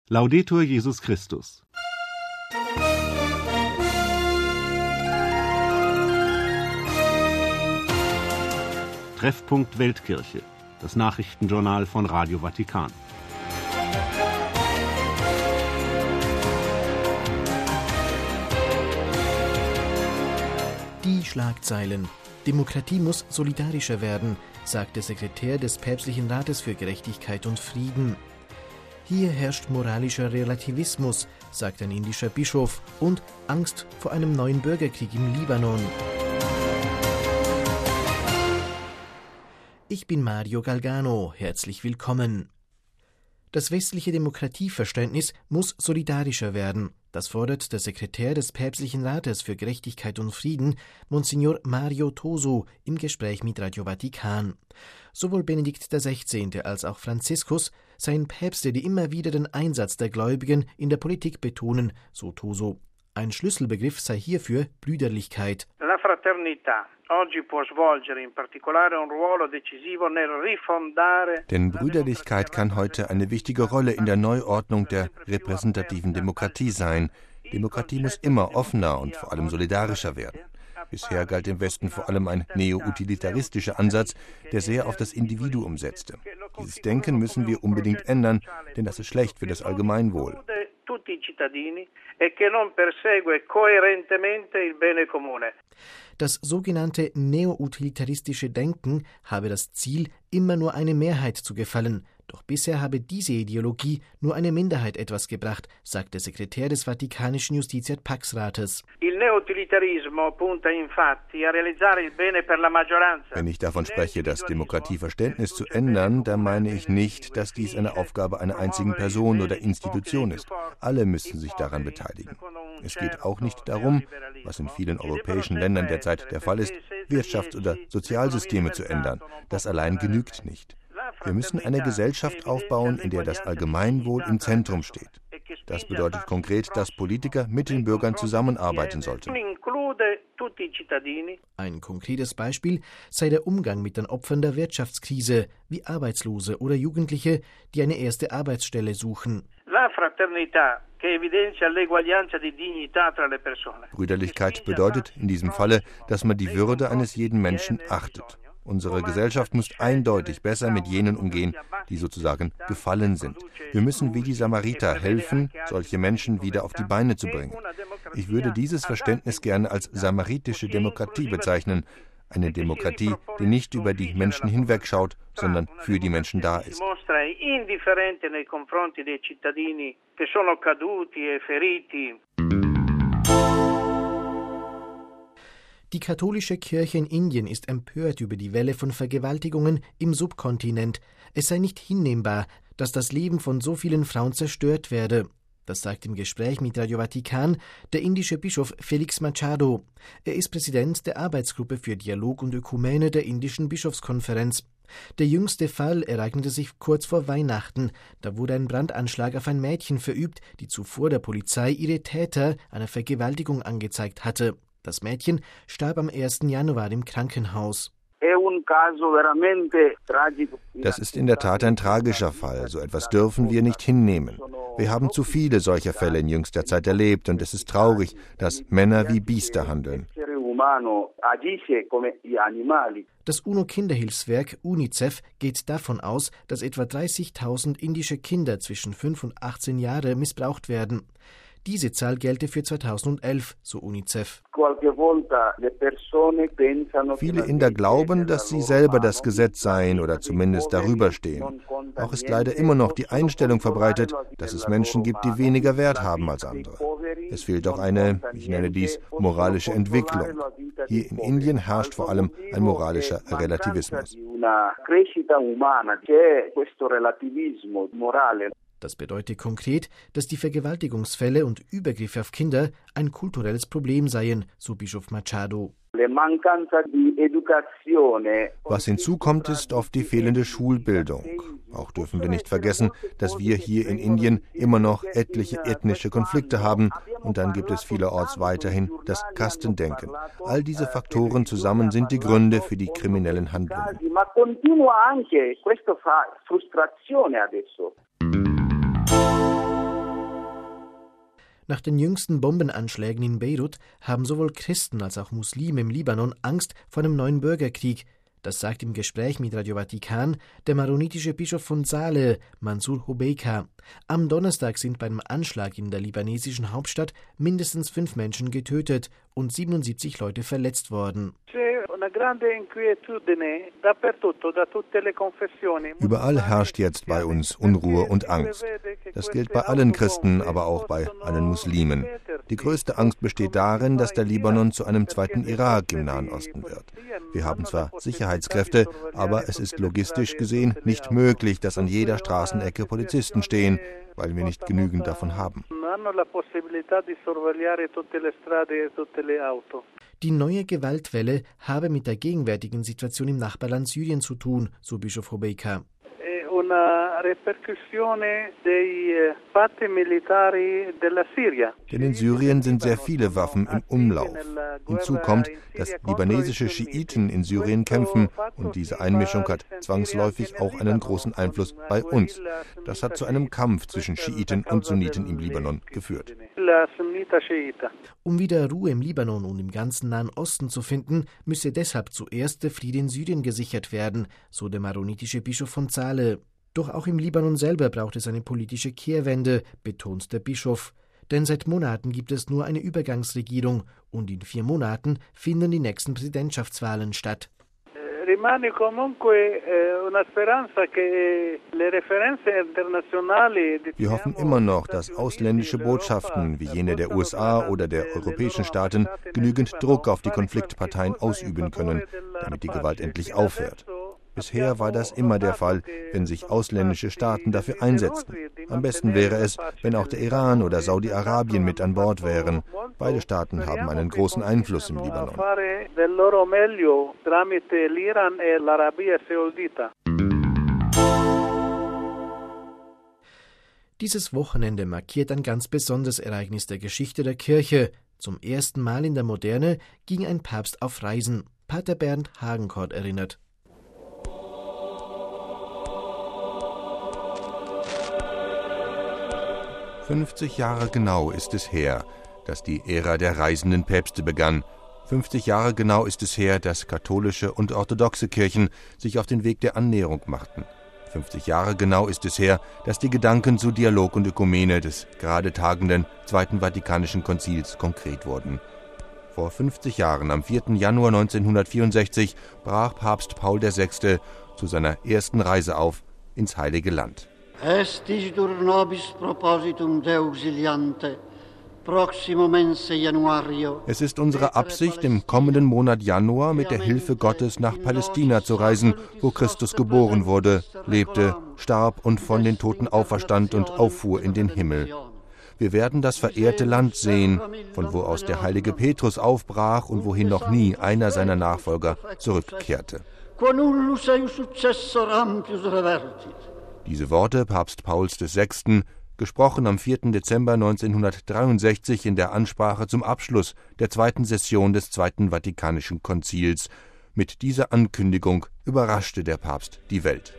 Laudetur Jesus Christus. Treffpunkt Weltkirche, das Nachrichtenjournal von Radio Vatikan. Die Schlagzeilen. Demokratie muss solidarischer werden, sagt der Sekretär des Päpstlichen Rates für Gerechtigkeit und Frieden. Hier herrscht moralischer Relativismus, sagt ein indischer Bischof, und Angst vor einem neuen Bürgerkrieg im Libanon. Ich bin Mario Galgano, herzlich willkommen. Das westliche Demokratieverständnis muss solidarischer werden. Das fordert der Sekretär des Päpstlichen Rates für Gerechtigkeit und Frieden, Monsignor Mario Toso, im Gespräch mit Radio Vatikan. Sowohl Benedikt XVI. Als auch Franziskus seien Päpste, die immer wieder den Einsatz der Gläubigen in der Politik betonen, so Toso. Ein Schlüsselbegriff sei hierfür Brüderlichkeit. La fraternità oggi può svolgere in particolare un ruolo decisivo nel rifondare. Denn Brüderlichkeit kann heute eine wichtige Rolle in der Neuordnung der repräsentativen Demokratie sein. Demokratie muss immer offener und vor allem solidarischer werden. Bisher galt im Westen vor allem ein neo-utilitaristischer Ansatz, der sehr auf das Individuum setzte. Dieses Denken müssen wir unbedingt ändern, denn das ist schlecht für das Allgemeinwohl. Das sogenannte neo-utilitaristische Denken habe das Ziel, immer nur eine Mehrheit zu gefallen. Doch bisher habe diese Ideologie nur eine Minderheit etwas gebracht, sagt der Sekretär des Vatikanischen Justitia et Pax Rates. Wenn ich davon spreche, das Demokratieverständnis zu ändern, dann meine ich nicht, dass dies eine Aufgabe einer einzigen Person oder Institution ist. Alle müssen sich daran beteiligen. Es geht auch nicht darum, was in vielen europäischen Ländern derzeit der Fall ist, Wirtschafts- oder Sozialsysteme zu ändern. Das allein genügt nicht. Wir müssen eine Gesellschaft aufbauen, in der das Allgemeinwohl im Zentrum steht. Das bedeutet konkret, dass Politiker mit den Bürgern zusammenarbeiten sollten. Ein konkretes Beispiel sei der Umgang mit den Opfern der Wirtschaftskrise, wie Arbeitslose oder Jugendliche, die eine erste Arbeitsstelle suchen. Brüderlichkeit bedeutet in diesem Falle, dass man die Würde eines jeden Menschen achtet. Unsere Gesellschaft muss eindeutig besser mit jenen umgehen, die sozusagen gefallen sind. Wir müssen wie die Samariter helfen, solche Menschen wieder auf die Beine zu bringen. Ich würde dieses Verständnis gerne als samaritische Demokratie bezeichnen. Eine Demokratie, die nicht über die Menschen hinwegschaut, sondern für die Menschen da ist. Die katholische Kirche in Indien ist empört über die Welle von Vergewaltigungen im Subkontinent. Es sei nicht hinnehmbar, dass das Leben von so vielen Frauen zerstört werde. Das sagt im Gespräch mit Radio Vatikan der indische Bischof Felix Machado. Er ist Präsident der Arbeitsgruppe für Dialog und Ökumene der indischen Bischofskonferenz. Der jüngste Fall ereignete sich kurz vor Weihnachten. Da wurde ein Brandanschlag auf ein Mädchen verübt, die zuvor der Polizei ihre Täter einer Vergewaltigung angezeigt hatte. Das Mädchen starb am 1. Januar im Krankenhaus. Das ist in der Tat ein tragischer Fall. So etwas dürfen wir nicht hinnehmen. Wir haben zu viele solcher Fälle in jüngster Zeit erlebt und es ist traurig, dass Männer wie Biester handeln. Das UNO-Kinderhilfswerk UNICEF geht davon aus, dass etwa 30.000 indische Kinder zwischen 5 und 18 Jahre missbraucht werden. Diese Zahl gelte für 2011, so UNICEF. Viele Inder glauben, dass sie selber das Gesetz seien oder zumindest darüber stehen. Auch ist leider immer noch die Einstellung verbreitet, dass es Menschen gibt, die weniger Wert haben als andere. Es fehlt auch eine, ich nenne dies, moralische Entwicklung. Hier in Indien herrscht vor allem ein moralischer Relativismus. Das bedeutet konkret, dass die Vergewaltigungsfälle und Übergriffe auf Kinder ein kulturelles Problem seien, so Bischof Machado. Was hinzukommt, ist oft die fehlende Schulbildung. Auch dürfen wir nicht vergessen, dass wir hier in Indien immer noch etliche ethnische Konflikte haben und dann gibt es vielerorts weiterhin das Kastendenken. All diese Faktoren zusammen sind die Gründe für die kriminellen Handlungen. Nach den jüngsten Bombenanschlägen in Beirut haben sowohl Christen als auch Muslime im Libanon Angst vor einem neuen Bürgerkrieg. Das sagt im Gespräch mit Radio Vatikan der maronitische Bischof von Saleh, Mansour Hobeika. Am Donnerstag sind beim Anschlag in der libanesischen Hauptstadt mindestens 5 Menschen getötet und 77 Leute verletzt worden. Überall herrscht jetzt bei uns Unruhe und Angst. Das gilt bei allen Christen, aber auch bei allen Muslimen. Die größte Angst besteht darin, dass der Libanon zu einem zweiten Irak im Nahen Osten wird. Wir haben zwar Sicherheitskräfte, aber es ist logistisch gesehen nicht möglich, dass an jeder Straßenecke Polizisten stehen, weil wir nicht genügend davon haben. Die neue Gewaltwelle habe mit der gegenwärtigen Situation im Nachbarland Syrien zu tun, so Bischof Hobeika. Denn in Syrien sind sehr viele Waffen im Umlauf. Hinzu kommt, dass libanesische Schiiten in Syrien kämpfen und diese Einmischung hat zwangsläufig auch einen großen Einfluss bei uns. Das hat zu einem Kampf zwischen Schiiten und Sunniten im Libanon geführt. Um wieder Ruhe im Libanon und im ganzen Nahen Osten zu finden, müsse deshalb zuerst der Friede in Syrien gesichert werden, so der maronitische Bischof von Saleh. Doch auch im Libanon selber braucht es eine politische Kehrwende, betont der Bischof. Denn seit Monaten gibt es nur eine Übergangsregierung und in 4 Monaten finden die nächsten Präsidentschaftswahlen statt. Wir hoffen immer noch, dass ausländische Botschaften wie jene der USA oder der europäischen Staaten genügend Druck auf die Konfliktparteien ausüben können, damit die Gewalt endlich aufhört. Bisher war das immer der Fall, wenn sich ausländische Staaten dafür einsetzten. Am besten wäre es, wenn auch der Iran oder Saudi-Arabien mit an Bord wären. Beide Staaten haben einen großen Einfluss im Libanon. Dieses Wochenende markiert ein ganz besonderes Ereignis der Geschichte der Kirche. Zum ersten Mal in der Moderne ging ein Papst auf Reisen. Pater Bernd Hagenkort erinnert. 50 Jahre genau ist es her, dass die Ära der reisenden Päpste begann. 50 Jahre genau ist es her, dass katholische und orthodoxe Kirchen sich auf den Weg der Annäherung machten. 50 Jahre genau ist es her, dass die Gedanken zu Dialog und Ökumene des gerade tagenden Zweiten Vatikanischen Konzils konkret wurden. Vor 50 Jahren, am 4. Januar 1964, brach Papst Paul VI. Zu seiner ersten Reise auf ins Heilige Land. Estis dur nobis propositum deuxiliante, proximo mense Januario. Es ist unsere Absicht, im kommenden Monat Januar mit der Hilfe Gottes nach Palästina zu reisen, wo Christus geboren wurde, lebte, starb und von den Toten auferstand und auffuhr in den Himmel. Wir werden das verehrte Land sehen, von wo aus der heilige Petrus aufbrach und wohin noch nie einer seiner Nachfolger zurückkehrte. Diese Worte Papst Pauls VI., gesprochen am 4. Dezember 1963 in der Ansprache zum Abschluss der 2. Session des Zweiten Vatikanischen Konzils. Mit dieser Ankündigung überraschte der Papst die Welt.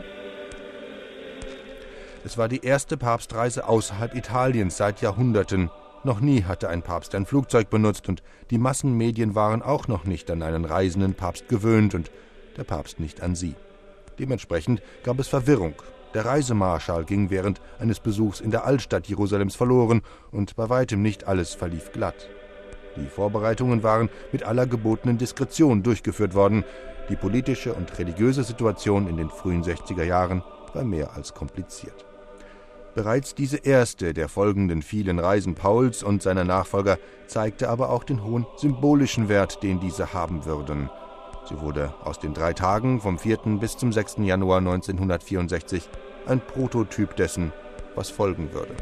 Es war die erste Papstreise außerhalb Italiens seit Jahrhunderten. Noch nie hatte ein Papst ein Flugzeug benutzt und die Massenmedien waren auch noch nicht an einen reisenden Papst gewöhnt und der Papst nicht an sie. Dementsprechend gab es Verwirrung. Der Reisemarschall ging während eines Besuchs in der Altstadt Jerusalems verloren und bei weitem nicht alles verlief glatt. Die Vorbereitungen waren mit aller gebotenen Diskretion durchgeführt worden. Die politische und religiöse Situation in den frühen 60er Jahren war mehr als kompliziert. Bereits diese erste der folgenden vielen Reisen Pauls und seiner Nachfolger zeigte aber auch den hohen symbolischen Wert, den diese haben würden. Sie wurde aus den 3 Tagen vom 4. bis zum 6. Januar 1964 ein Prototyp dessen, was folgen würde.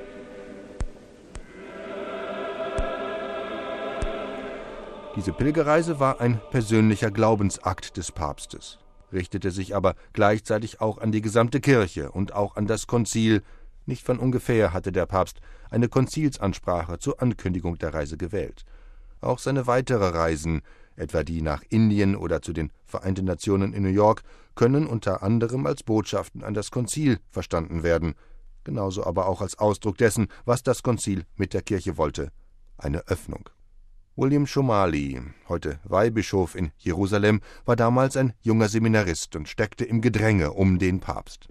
Diese Pilgerreise war ein persönlicher Glaubensakt des Papstes, richtete sich aber gleichzeitig auch an die gesamte Kirche und auch an das Konzil. Nicht von ungefähr hatte der Papst eine Konzilsansprache zur Ankündigung der Reise gewählt. Auch seine weitere Reisen, etwa die nach Indien oder zu den Vereinten Nationen in New York, können unter anderem als Botschaften an das Konzil verstanden werden, genauso aber auch als Ausdruck dessen, was das Konzil mit der Kirche wollte: eine Öffnung. William Chomali, heute Weihbischof in Jerusalem, war damals ein junger Seminarist und steckte im Gedränge um den Papst.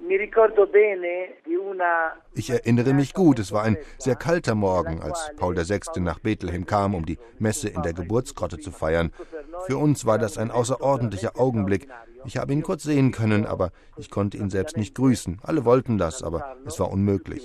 Ich erinnere mich gut, es war ein sehr kalter Morgen, als Paul VI. Nach Bethlehem kam, um die Messe in der Geburtsgrotte zu feiern. Für uns war das ein außerordentlicher Augenblick. Ich habe ihn kurz sehen können, aber ich konnte ihn selbst nicht grüßen. Alle wollten das, aber es war unmöglich.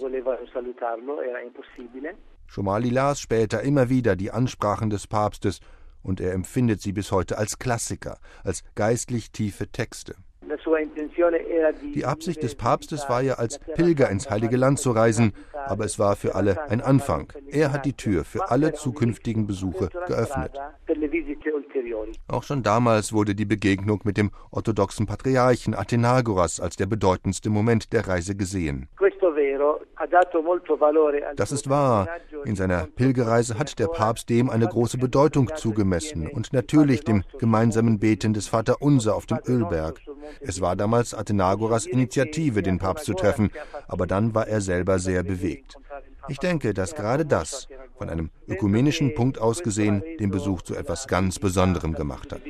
Chomali las später immer wieder die Ansprachen des Papstes und er empfindet sie bis heute als Klassiker, als geistlich tiefe Texte. Die Absicht des Papstes war ja, als Pilger ins Heilige Land zu reisen, aber es war für alle ein Anfang. Er hat die Tür für alle zukünftigen Besuche geöffnet. Auch schon damals wurde die Begegnung mit dem orthodoxen Patriarchen Athenagoras als der bedeutendste Moment der Reise gesehen. Das ist wahr. In seiner Pilgerreise hat der Papst dem eine große Bedeutung zugemessen und natürlich dem gemeinsamen Beten des Vaterunser auf dem Ölberg. Es war damals Athenagoras Initiative, den Papst zu treffen, aber dann war er selber sehr bewegt. Ich denke, dass gerade das, von einem ökumenischen Punkt aus gesehen, den Besuch zu etwas ganz Besonderem gemacht hat.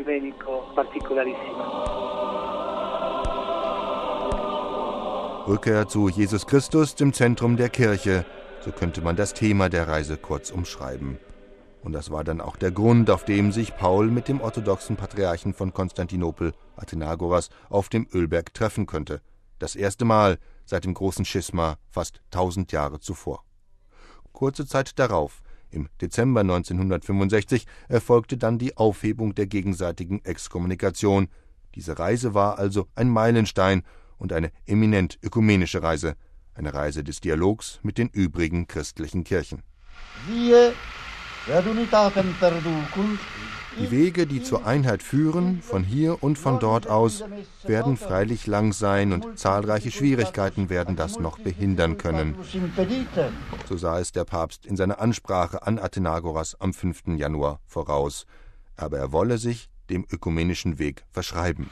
Rückkehr zu Jesus Christus, dem Zentrum der Kirche, so könnte man das Thema der Reise kurz umschreiben. Und das war dann auch der Grund, auf dem sich Paul mit dem orthodoxen Patriarchen von Konstantinopel, Athenagoras, auf dem Ölberg treffen könnte. Das erste Mal seit dem großen Schisma fast 1000 Jahre zuvor. Kurze Zeit darauf, im Dezember 1965, erfolgte dann die Aufhebung der gegenseitigen Exkommunikation. Diese Reise war also ein Meilenstein und eine eminent ökumenische Reise, eine Reise des Dialogs mit den übrigen christlichen Kirchen. Die Wege, die zur Einheit führen, von hier und von dort aus, werden freilich lang sein und zahlreiche Schwierigkeiten werden das noch behindern können. So sah es der Papst in seiner Ansprache an Athenagoras am 5. Januar voraus. Aber er wolle sich dem ökumenischen Weg verschreiben.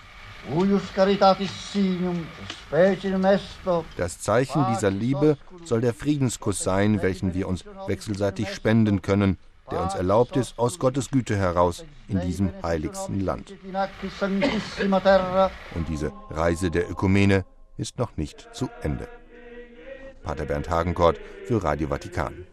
Das Zeichen dieser Liebe soll der Friedenskuss sein, welchen wir uns wechselseitig spenden können, der uns erlaubt ist, aus Gottes Güte heraus in diesem heiligsten Land. Und diese Reise der Ökumene ist noch nicht zu Ende. Pater Bernd Hagenkort für Radio Vatikan.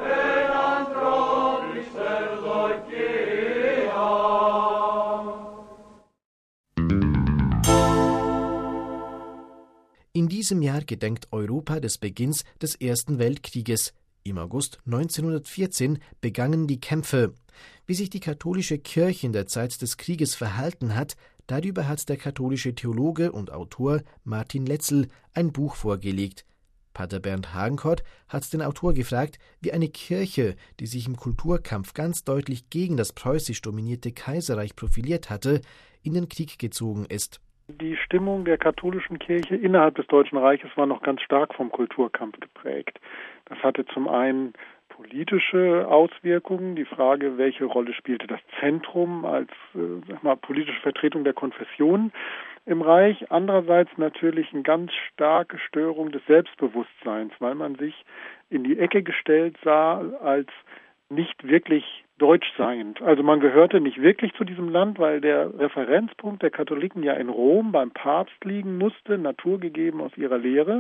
In diesem Jahr gedenkt Europa des Beginns des Ersten Weltkrieges. Im August 1914 begannen die Kämpfe. Wie sich die katholische Kirche in der Zeit des Krieges verhalten hat, darüber hat der katholische Theologe und Autor Martin Letzel ein Buch vorgelegt. Pater Bernd Hagenkort hat den Autor gefragt, wie eine Kirche, die sich im Kulturkampf ganz deutlich gegen das preußisch dominierte Kaiserreich profiliert hatte, in den Krieg gezogen ist. Die Stimmung der katholischen Kirche innerhalb des Deutschen Reiches war noch ganz stark vom Kulturkampf geprägt. Das hatte zum einen politische Auswirkungen, die Frage, welche Rolle spielte das Zentrum als politische Vertretung der Konfession im Reich. Andererseits natürlich eine ganz starke Störung des Selbstbewusstseins, weil man sich in die Ecke gestellt sah als nicht wirklich deutsch seiend. Also man gehörte nicht wirklich zu diesem Land, weil der Referenzpunkt der Katholiken ja in Rom beim Papst liegen musste, naturgegeben aus ihrer Lehre.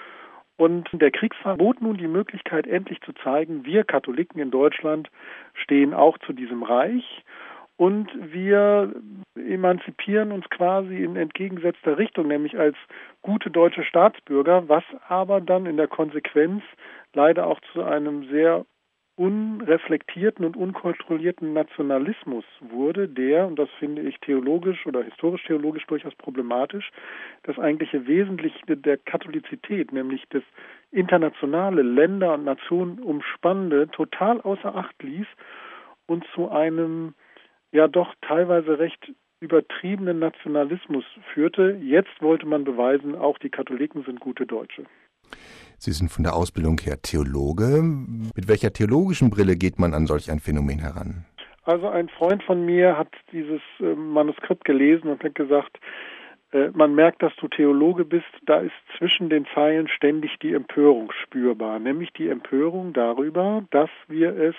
Und der Kriegsfall bot nun die Möglichkeit, endlich zu zeigen, wir Katholiken in Deutschland stehen auch zu diesem Reich und wir emanzipieren uns quasi in entgegengesetzter Richtung, nämlich als gute deutsche Staatsbürger, was aber dann in der Konsequenz leider auch zu einem sehr unreflektierten und unkontrollierten Nationalismus wurde, der, und das finde ich theologisch oder historisch-theologisch durchaus problematisch, das eigentliche Wesentliche der Katholizität, nämlich das internationale Länder und Nationen umspannende, total außer Acht ließ und zu einem ja doch teilweise recht übertriebenen Nationalismus führte. Jetzt wollte man beweisen, auch die Katholiken sind gute Deutsche. Sie sind von der Ausbildung her Theologe. Mit welcher theologischen Brille geht man an solch ein Phänomen heran? Also ein Freund von mir hat dieses Manuskript gelesen und hat gesagt, man merkt, dass du Theologe bist, da ist zwischen den Zeilen ständig die Empörung spürbar, nämlich die Empörung darüber, dass wir es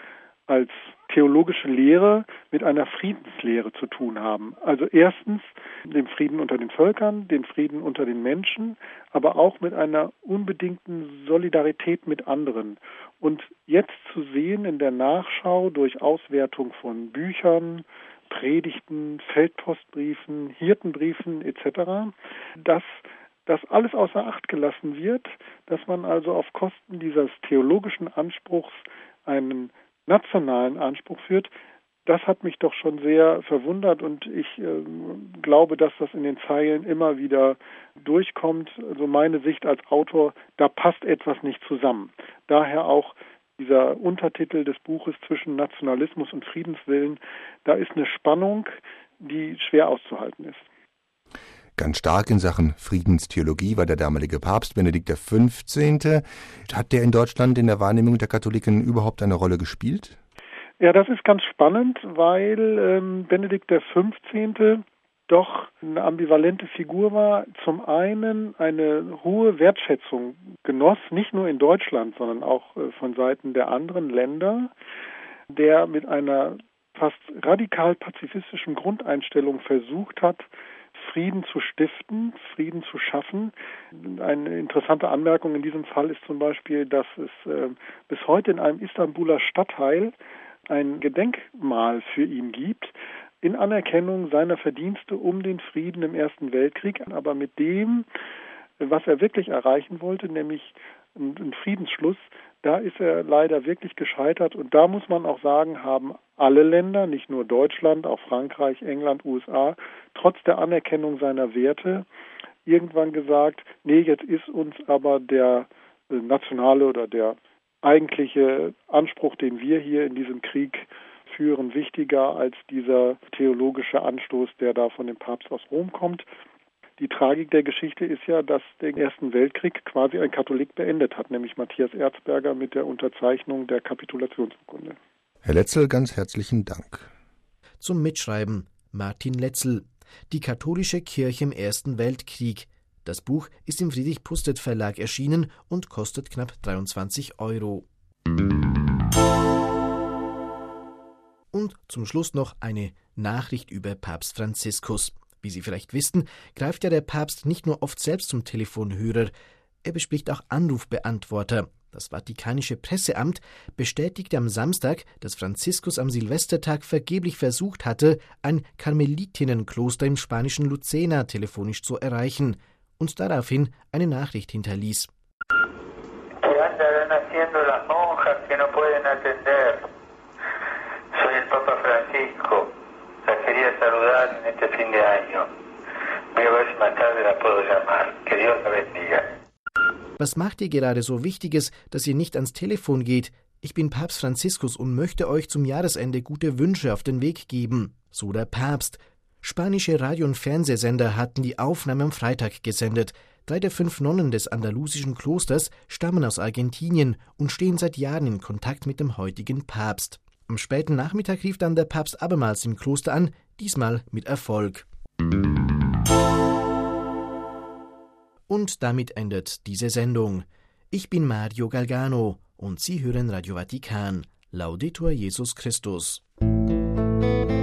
als theologische Lehre mit einer Friedenslehre zu tun haben. Also erstens dem Frieden unter den Völkern, den Frieden unter den Menschen, aber auch mit einer unbedingten Solidarität mit anderen. Und jetzt zu sehen in der Nachschau durch Auswertung von Büchern, Predigten, Feldpostbriefen, Hirtenbriefen etc., dass das alles außer Acht gelassen wird, dass man also auf Kosten dieses theologischen Anspruchs einen nationalen Anspruch führt, das hat mich doch schon sehr verwundert und ich glaube, dass das in den Zeilen immer wieder durchkommt. Also meine Sicht als Autor, da passt etwas nicht zusammen. Daher auch dieser Untertitel des Buches zwischen Nationalismus und Friedenswillen, da ist eine Spannung, die schwer auszuhalten ist. Ganz stark in Sachen Friedenstheologie war der damalige Papst Benedikt XV. Hat der in Deutschland in der Wahrnehmung der Katholiken überhaupt eine Rolle gespielt? Ja, das ist ganz spannend, weil Benedikt XV. Doch eine ambivalente Figur war. Zum einen eine hohe Wertschätzung genoss, nicht nur in Deutschland, sondern auch von Seiten der anderen Länder, der mit einer fast radikal pazifistischen Grundeinstellung versucht hat, Frieden zu stiften, Frieden zu schaffen. Eine interessante Anmerkung in diesem Fall ist zum Beispiel, dass es bis heute in einem Istanbuler Stadtteil ein Gedenkmal für ihn gibt, in Anerkennung seiner Verdienste um den Frieden im Ersten Weltkrieg, aber mit dem, was er wirklich erreichen wollte, nämlich einen Friedensschluss, da ist er leider wirklich gescheitert. Und da muss man auch sagen, haben alle Länder, nicht nur Deutschland, auch Frankreich, England, USA, trotz der Anerkennung seiner Werte irgendwann gesagt, nee, jetzt ist uns aber der nationale oder der eigentliche Anspruch, den wir hier in diesem Krieg führen, wichtiger als dieser theologische Anstoß, der da von dem Papst aus Rom kommt. Die Tragik der Geschichte ist ja, dass den Ersten Weltkrieg quasi ein Katholik beendet hat, nämlich Matthias Erzberger mit der Unterzeichnung der Kapitulationsurkunde. Herr Letzel, ganz herzlichen Dank. Zum Mitschreiben Martin Letzel, Die katholische Kirche im Ersten Weltkrieg. Das Buch ist im Friedrich-Pustet-Verlag erschienen und kostet knapp 23 €. Und zum Schluss noch eine Nachricht über Papst Franziskus. Wie Sie vielleicht wissen, greift ja der Papst nicht nur oft selbst zum Telefonhörer, er bespricht auch Anrufbeantworter. Das Vatikanische Presseamt bestätigte am Samstag, dass Franziskus am Silvestertag vergeblich versucht hatte, ein Karmelitinnenkloster im spanischen Lucena telefonisch zu erreichen und daraufhin eine Nachricht hinterließ. Was macht ihr gerade so Wichtiges, dass ihr nicht ans Telefon geht? Ich bin Papst Franziskus und möchte euch zum Jahresende gute Wünsche auf den Weg geben. So der Papst. Spanische Radio- und Fernsehsender hatten die Aufnahme am Freitag gesendet. 3 der 5 Nonnen des andalusischen Klosters stammen aus Argentinien und stehen seit Jahren in Kontakt mit dem heutigen Papst. Am späten Nachmittag rief dann der Papst abermals im Kloster an, diesmal mit Erfolg. Und damit endet diese Sendung. Ich bin Mario Galgano und Sie hören Radio Vatikan. Laudetur Jesus Christus.